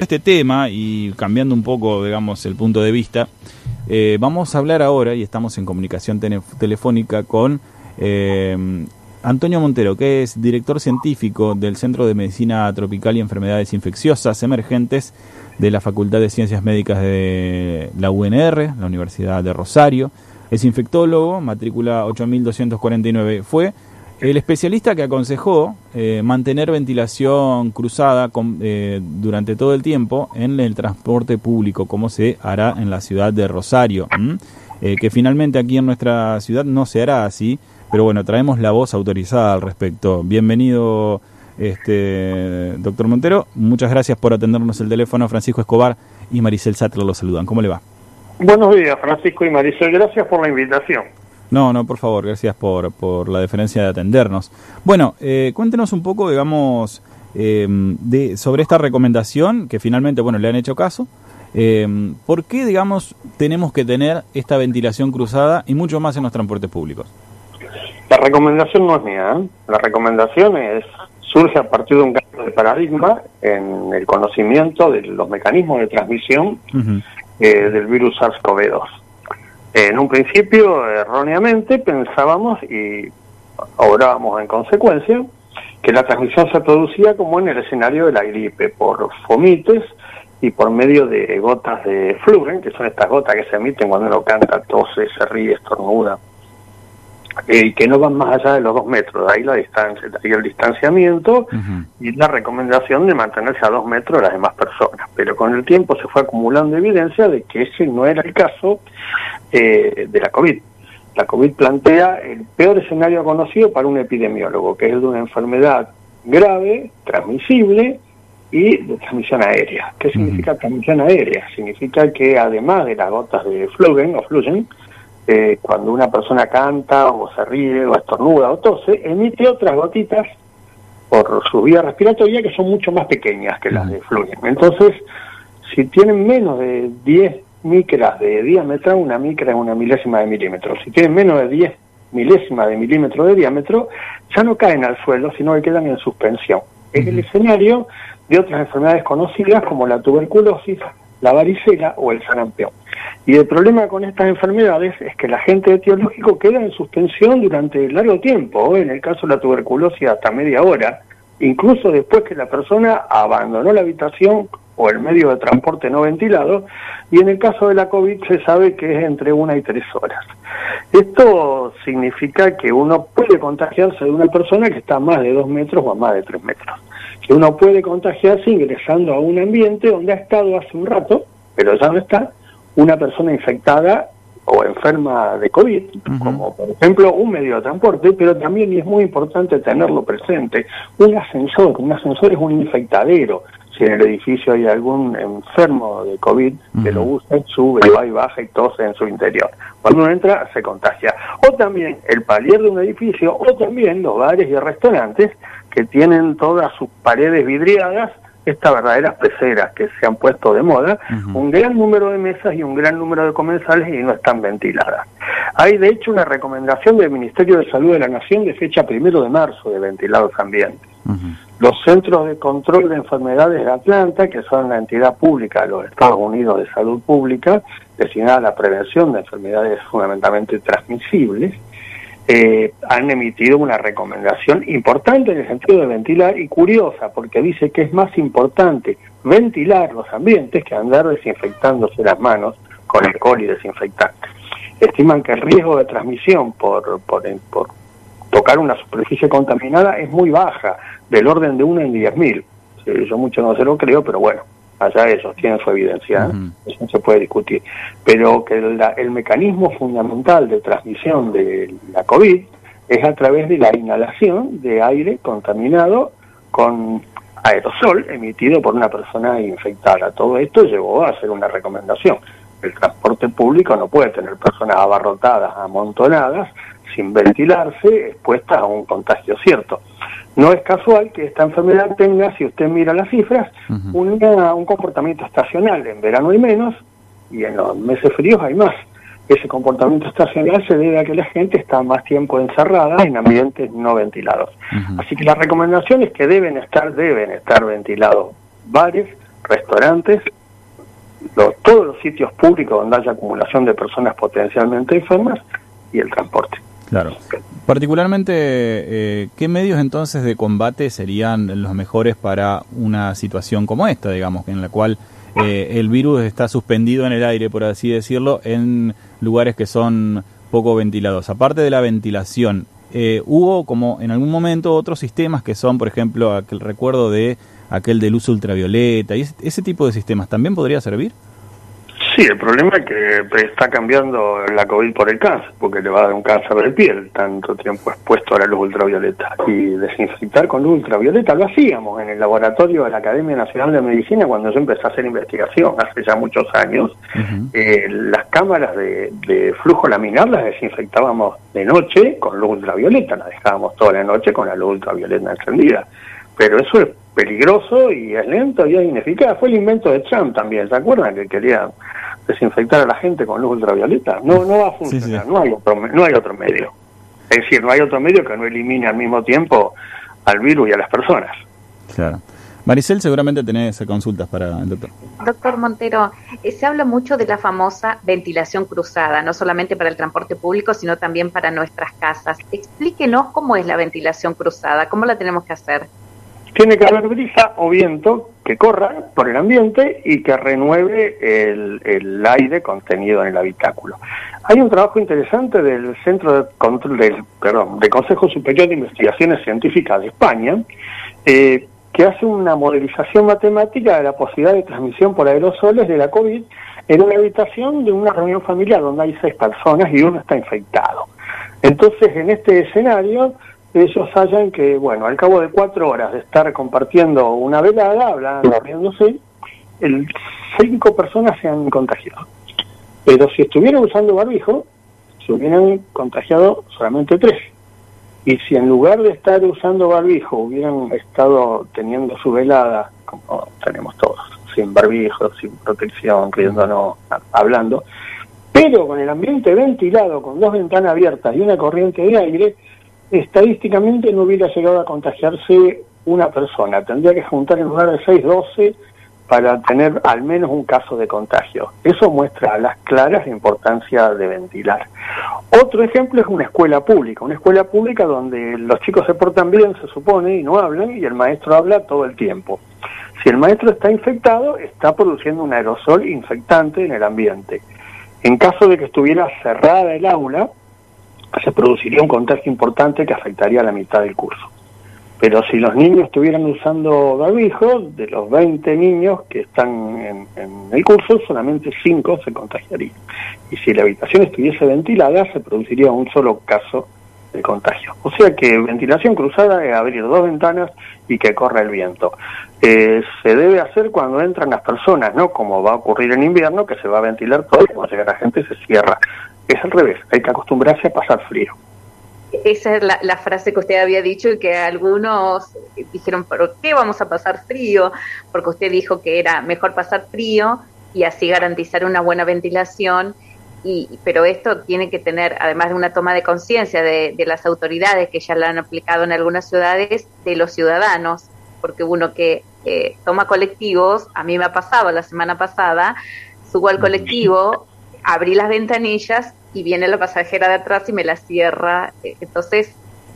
este tema y cambiando un poco, digamos, el punto de vista, vamos a hablar ahora, y estamos en comunicación telefónica con Antonio Montero, que es director científico del Centro de Medicina Tropical y Enfermedades Infecciosas Emergentes de la Facultad de Ciencias Médicas de la UNR, la Universidad de Rosario. Es infectólogo, matrícula 8249. Fue el especialista que aconsejó mantener ventilación cruzada durante todo el tiempo en el transporte público, como se hará en la ciudad de Rosario, que finalmente aquí en nuestra ciudad no se hará así, pero bueno, traemos la voz autorizada al respecto. Bienvenido, doctor Montero. Muchas gracias por atendernos el teléfono. Francisco Escobar y Maricel Sattler lo saludan. ¿Cómo le va? Buenos días, Francisco y Maricel. Gracias por la invitación. No, por favor, gracias por la deferencia de atendernos. Bueno, cuéntenos un poco, digamos, sobre esta recomendación que finalmente, bueno, le han hecho caso. ¿Por qué, digamos, tenemos que tener esta ventilación cruzada y mucho más en los transportes públicos? La recomendación no es mía, ¿eh? La recomendación surge a partir de un cambio de paradigma en el conocimiento de los mecanismos de transmisión del virus SARS-CoV-2. En un principio, erróneamente, pensábamos y obrábamos en consecuencia que la transmisión se producía como en el escenario de la gripe, por fomites y por medio de gotas de flugen, que son estas gotas que se emiten cuando uno canta, tose, se ríe, estornuda, y que no van más allá de los 2 metros, de ahí la distancia, de ahí el distanciamiento y la recomendación de mantenerse a 2 metros de las demás personas. Pero con el tiempo se fue acumulando evidencia de que ese no era el caso de la COVID. La COVID plantea el peor escenario conocido para un epidemiólogo, que es el de una enfermedad grave, transmisible y de transmisión aérea. ¿Qué significa transmisión aérea? Significa que además de las gotas de flugen, cuando una persona canta o se ríe o estornuda o tose, emite otras gotitas por su vía respiratoria que son mucho más pequeñas que las de flugen. Entonces, si tienen menos de 10 micras de diámetro, una micra es una milésima de milímetro. Si tienen menos de 10 milésimas de milímetro de diámetro, ya no caen al suelo, sino que quedan en suspensión. Es el escenario de otras enfermedades conocidas como la tuberculosis, la varicela o el sarampión. Y el problema con estas enfermedades es que el agente etiológico queda en suspensión durante largo tiempo, en el caso de la tuberculosis hasta media hora, incluso después que la persona abandonó la habitación o el medio de transporte no ventilado, y en el caso de la COVID se sabe que es entre 1 y 3 horas. Esto significa que uno puede contagiarse de una persona que está a más de 2 metros o a más de 3 metros. Que uno puede contagiarse ingresando a un ambiente donde ha estado hace un rato, pero ya no está, una persona infectada o enferma de COVID, como por ejemplo un medio de transporte, pero también, y es muy importante tenerlo presente, un ascensor. Un ascensor es un infectadero. Si en el edificio hay algún enfermo de COVID, que lo usa, sube, va y baja y tose en su interior. Cuando uno entra, se contagia. O también el palier de un edificio, o también los bares y restaurantes que tienen todas sus paredes vidriadas, estas verdaderas peceras que se han puesto de moda, un gran número de mesas y un gran número de comensales y no están ventiladas. Hay de hecho una recomendación del Ministerio de Salud de la Nación de fecha 1 de marzo de ventilar los ambientes. Los Centros de Control de Enfermedades de Atlanta, que son la entidad pública de los Estados Unidos de salud pública, destinada a la prevención de enfermedades fundamentalmente transmisibles, han emitido una recomendación importante en el sentido de ventilar y curiosa, porque dice que es más importante ventilar los ambientes que andar desinfectándose las manos con alcohol y desinfectante. Estiman que el riesgo de transmisión por tocar una superficie contaminada es muy baja, del orden de 1 en 10.000. Yo mucho no se lo creo, pero bueno, allá ellos tienen su evidencia, eso no se puede discutir. Pero que el mecanismo fundamental de transmisión de la COVID es a través de la inhalación de aire contaminado con aerosol emitido por una persona infectada. Todo esto llevó a hacer una recomendación. El transporte público no puede tener personas abarrotadas, amontonadas, sin ventilarse, expuestas a un contagio cierto. No es casual que esta enfermedad tenga, si usted mira las cifras, un comportamiento estacional. En verano hay menos y en los meses fríos hay más. Ese comportamiento estacional se debe a que la gente está más tiempo encerrada en ambientes no ventilados. Así que la recomendación es que deben estar ventilados bares, restaurantes, todos los sitios públicos donde haya acumulación de personas potencialmente enfermas y el transporte. Claro. Particularmente, ¿qué medios entonces de combate serían los mejores para una situación como esta, digamos, en la cual el virus está suspendido en el aire, por así decirlo, en lugares que son poco ventilados? Aparte de la ventilación, ¿hubo como en algún momento otros sistemas que son, por ejemplo, aquel recuerdo de aquel de luz ultravioleta, y ese tipo de sistemas también podría servir? Sí, el problema es que está cambiando la COVID por el cáncer, porque le va a dar un cáncer de piel, tanto tiempo expuesto a la luz ultravioleta. Y desinfectar con luz ultravioleta lo hacíamos en el laboratorio de la Academia Nacional de Medicina cuando yo empecé a hacer investigación, hace ya muchos años. Las cámaras de flujo laminar las desinfectábamos de noche con luz ultravioleta, las dejábamos toda la noche con la luz ultravioleta encendida. Pero eso es peligroso y es lento y es ineficaz. Fue el invento de Trump también, ¿se acuerdan? Que quería desinfectar a la gente con luz ultravioleta. No va a funcionar, sí. No hay otro medio. Es decir, no hay otro medio que no elimine al mismo tiempo al virus y a las personas. Claro. Maricel, seguramente tenés consultas para el doctor. Doctor Montero, se habla mucho de la famosa ventilación cruzada, no solamente para el transporte público, sino también para nuestras casas. Explíquenos cómo es la ventilación cruzada, cómo la tenemos que hacer. Tiene que haber brisa o viento que corra por el ambiente y que renueve el aire contenido en el habitáculo. Hay un trabajo interesante del Centro de Control del Consejo Superior de Investigaciones Científicas de España, que hace una modelización matemática de la posibilidad de transmisión por aerosoles de la COVID en una habitación de una reunión familiar donde hay 6 personas y uno está infectado. Entonces, en este escenario, ellos hallan que, bueno, al cabo de 4 horas de estar compartiendo una velada, hablando, riéndose, 5 personas se han contagiado. Pero si estuvieran usando barbijo, se hubieran contagiado solamente 3. Y si en lugar de estar usando barbijo hubieran estado teniendo su velada, como tenemos todos, sin barbijo, sin protección, riéndonos, hablando, pero con el ambiente ventilado, con 2 ventanas abiertas y una corriente de aire, estadísticamente no hubiera llegado a contagiarse una persona. Tendría que juntar en lugar de 6, 12 para tener al menos un caso de contagio. Eso muestra a las claras la importancia de ventilar. Otro ejemplo es una escuela pública donde los chicos se portan bien, se supone, y no hablan, y el maestro habla todo el tiempo. Si el maestro está infectado, está produciendo un aerosol infectante en el ambiente. En caso de que estuviera cerrada el aula, se produciría un contagio importante que afectaría a la mitad del curso. Pero si los niños estuvieran usando barbijo, de los 20 niños que están en el curso, solamente 5 se contagiarían. Y si la habitación estuviese ventilada, se produciría un solo caso de contagio. O sea que ventilación cruzada es abrir 2 ventanas y que corra el viento. Se debe hacer cuando entran las personas, no como va a ocurrir en invierno, que se va a ventilar todo y cuando llega la gente se cierra. Es al revés, hay que acostumbrarse a pasar frío. Esa es la frase que usted había dicho y que algunos dijeron, ¿por qué vamos a pasar frío? Porque usted dijo que era mejor pasar frío y así garantizar una buena ventilación, pero esto tiene que tener, además de una toma de conciencia de las autoridades que ya la han aplicado en algunas ciudades, de los ciudadanos, porque uno que toma colectivos, a mí me ha pasado la semana pasada, subo al colectivo, abrí las ventanillas y viene la pasajera de atrás y me la cierra. Entonces,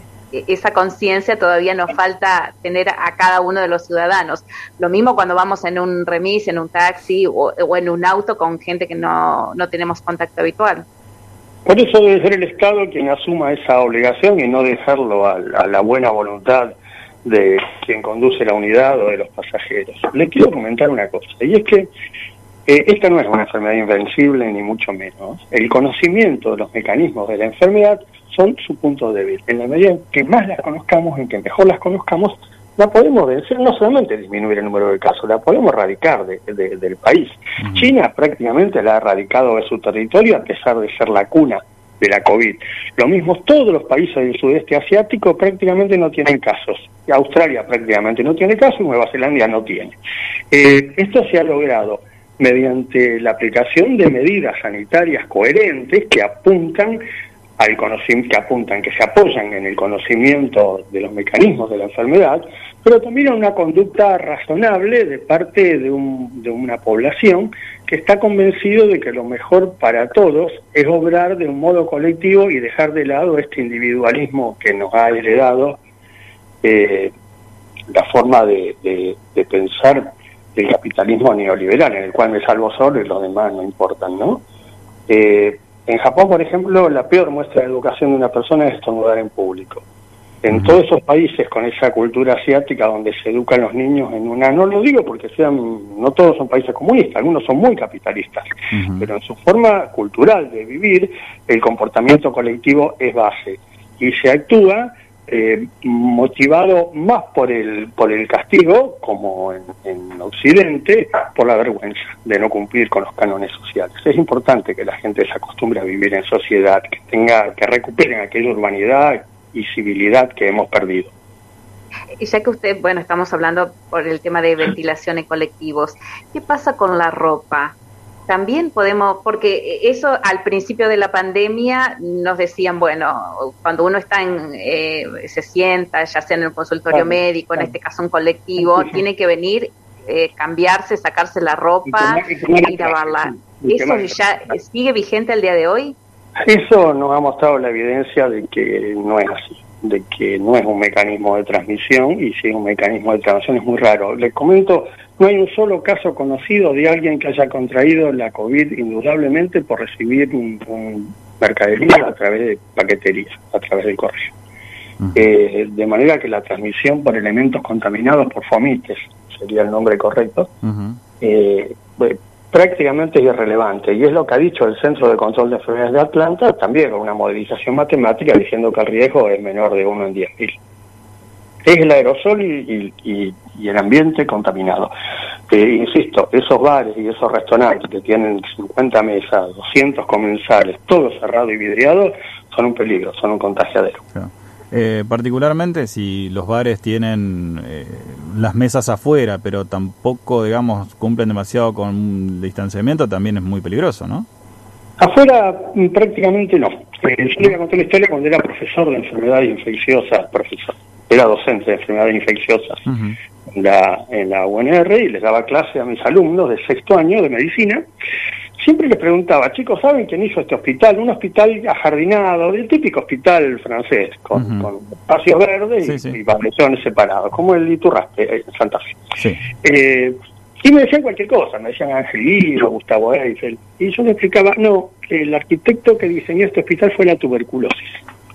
esa conciencia todavía nos falta tener a cada uno de los ciudadanos. Lo mismo cuando vamos en un remis, en un taxi o en un auto con gente que no tenemos contacto habitual. Por eso debe ser el Estado quien asuma esa obligación y no dejarlo a la buena voluntad de quien conduce la unidad o de los pasajeros. Le quiero comentar una cosa, y es que esta no es una enfermedad invencible, ni mucho menos. El conocimiento de los mecanismos de la enfermedad son su punto débil. En la medida en que más las conozcamos, en que mejor las conozcamos, la podemos vencer, no solamente disminuir el número de casos, la podemos erradicar del país. China prácticamente la ha erradicado de su territorio a pesar de ser la cuna de la COVID. Lo mismo, todos los países del sudeste asiático prácticamente no tienen casos. Australia prácticamente no tiene casos y Nueva Zelanda no tiene. Esto se ha logrado mediante la aplicación de medidas sanitarias coherentes que apuntan al conocimiento, que apuntan, que se apoyan en el conocimiento de los mecanismos de la enfermedad, pero también a una conducta razonable de parte de una población que está convencido de que lo mejor para todos es obrar de un modo colectivo y dejar de lado este individualismo que nos ha heredado la forma de pensar del capitalismo neoliberal, en el cual me salvo solo y los demás no importan, ¿no? En Japón, por ejemplo, la peor muestra de educación de una persona es estornudar en público. En todos esos países con esa cultura asiática donde se educan los niños no lo digo porque no todos son países comunistas, algunos son muy capitalistas, pero en su forma cultural de vivir, el comportamiento colectivo es base y se actúa motivado más por el castigo, como en Occidente, por la vergüenza de no cumplir con los cánones sociales. Es importante que la gente se acostumbre a vivir en sociedad, que recuperen aquella urbanidad y civilidad que hemos perdido. Y ya que usted, estamos hablando por el tema de ventilación en colectivos, ¿qué pasa con la ropa? También podemos, porque eso al principio de la pandemia nos decían, cuando uno está se sienta, ya sea en el consultorio médico, en este caso un colectivo, tiene que venir, cambiarse, sacarse la ropa y lavarla. ¿Eso ya sigue vigente al día de hoy? Eso nos ha mostrado la evidencia de que no es así, de que no es un mecanismo de transmisión, y si es un mecanismo de transmisión es muy raro. Les comento, no hay un solo caso conocido de alguien que haya contraído la COVID indudablemente por recibir un mercadería a través de paquetería, a través del correo. De manera que la transmisión por elementos contaminados por fomites, sería el nombre correcto, prácticamente es irrelevante, y es lo que ha dicho el Centro de Control de Enfermedades de Atlanta, también con una modelización matemática diciendo que el riesgo es menor de 1 en 10.000. Es el aerosol y el ambiente contaminado. Insisto, esos bares y esos restaurantes que tienen 50 mesas, 200 comensales, todo cerrado y vidriado, son un peligro, son un contagiadero. Claro. Particularmente si los bares tienen las mesas afuera, pero tampoco, cumplen demasiado con un distanciamiento, también es muy peligroso, ¿no? Afuera prácticamente no. Yo le voy a contar la historia cuando era profesor de enfermedades infecciosas, era docente de enfermedades infecciosas en la UNR, y les daba clase a mis alumnos de 6º año de medicina. Siempre les preguntaba, chicos, ¿saben quién hizo este hospital? Un hospital ajardinado, el típico hospital francés, con espacios verdes y pabellones separados, como el Iturraspe en Santa Fe. Sí. Y me decían cualquier cosa, me decían Ángel Guido, Gustavo Eiffel, y yo les explicaba, no, el arquitecto que diseñó este hospital fue la tuberculosis.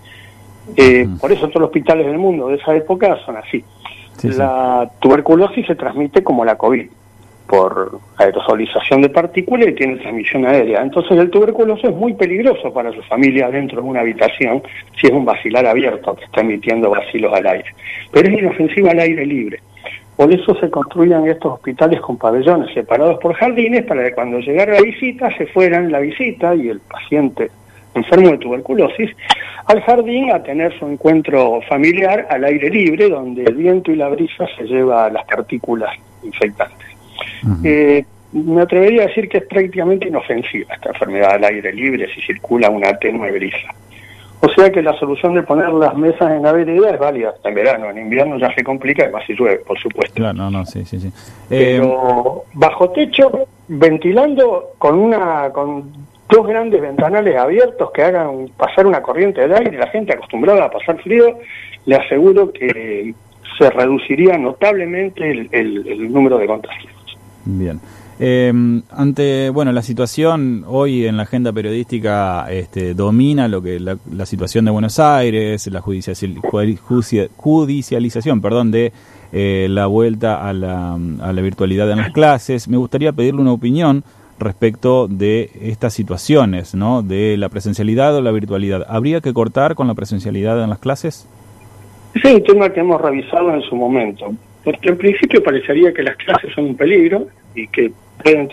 Por eso todos los hospitales del mundo de esa época son así. La tuberculosis se transmite como la COVID, por aerosolización de partículas, y tiene transmisión aérea. Entonces el tuberculoso es muy peligroso para su familia dentro de una habitación si es un bacilar abierto que está emitiendo bacilos al aire. Pero es inofensiva al aire libre. Por eso se construían estos hospitales con pabellones separados por jardines, para que cuando llegara la visita se fueran la visita y el paciente enfermo de tuberculosis al jardín a tener su encuentro familiar al aire libre, donde el viento y la brisa se lleva las partículas infectantes. Me atrevería a decir que es prácticamente inofensiva esta enfermedad al aire libre si circula una tenue brisa. O sea que la solución de poner las mesas en la vereda es válida hasta en verano. En invierno ya se complica, además si llueve, por supuesto. Claro, sí. Pero bajo techo, ventilando con 2 grandes ventanales abiertos que hagan pasar una corriente de aire, la gente acostumbrada a pasar frío, le aseguro que se reduciría notablemente el número de contagios. Bien. Ante la situación hoy en la agenda periodística domina lo que la situación de Buenos Aires, la judicialización, de la vuelta a la virtualidad en las clases. Me gustaría pedirle una opinión respecto de estas situaciones, ¿no? De la presencialidad o la virtualidad. ¿Habría que cortar con la presencialidad en las clases? Ese es un tema que hemos revisado en su momento, porque en principio parecería que las clases son un peligro y que pueden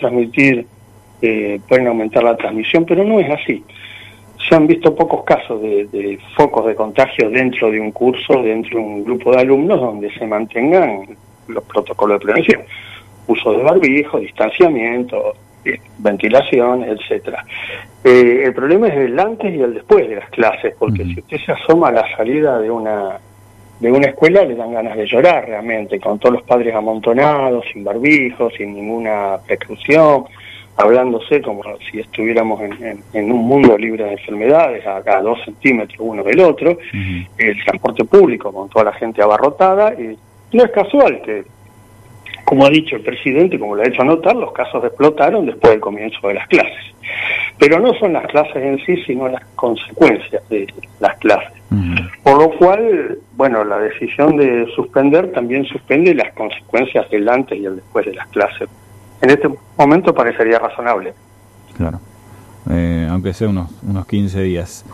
aumentar la transmisión, pero no es así. Se han visto pocos casos de focos de contagio dentro de un curso, dentro de un grupo de alumnos, donde se mantengan los protocolos de prevención. Uso de barbijo, distanciamiento, ventilación, etcétera. El problema es el antes y el después de las clases, porque si usted se asoma a la salida de una escuela, le dan ganas de llorar realmente, con todos los padres amontonados, sin barbijos, sin ninguna precaución, hablándose como si estuviéramos en un mundo libre de enfermedades, a 2 centímetros uno del otro, el transporte público con toda la gente abarrotada, y no es casual que, como ha dicho el presidente, como lo ha hecho notar, los casos explotaron después del comienzo de las clases. Pero no son las clases en sí, sino las consecuencias de las clases. Por lo cual, bueno, la decisión de suspender también suspende las consecuencias del antes y el después de las clases. En este momento parecería razonable. Claro, aunque sea unos 15 días.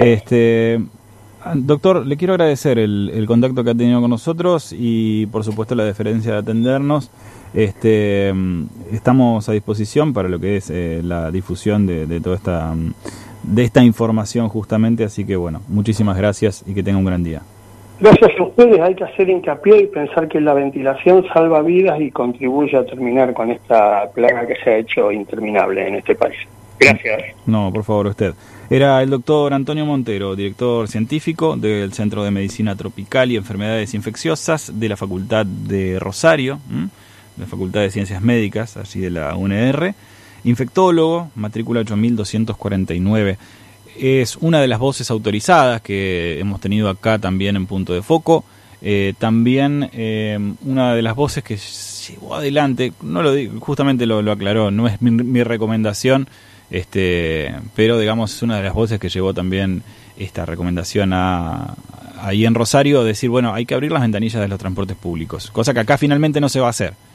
Doctor, le quiero agradecer el contacto que ha tenido con nosotros y por supuesto la deferencia de atendernos. Estamos a disposición para lo que es la difusión de toda esta información justamente, así que bueno, muchísimas gracias y que tenga un gran día. Gracias a ustedes. Hay que hacer hincapié y pensar que la ventilación salva vidas y contribuye a terminar con esta plaga que se ha hecho interminable en este país. Gracias. No, por favor, usted. Era el doctor Antonio Montero, director científico del Centro de Medicina Tropical y Enfermedades Infecciosas de la Facultad de Rosario, la Facultad de Ciencias Médicas, así de la UNR, infectólogo, matrícula 8249. Es una de las voces autorizadas que hemos tenido acá también en Punto de Foco. También una de las voces que llevó adelante, no lo digo, justamente lo aclaró, no es mi recomendación, pero digamos es una de las voces que llevó también esta recomendación ahí en Rosario, decir, bueno, hay que abrir las ventanillas de los transportes públicos, cosa que acá finalmente no se va a hacer.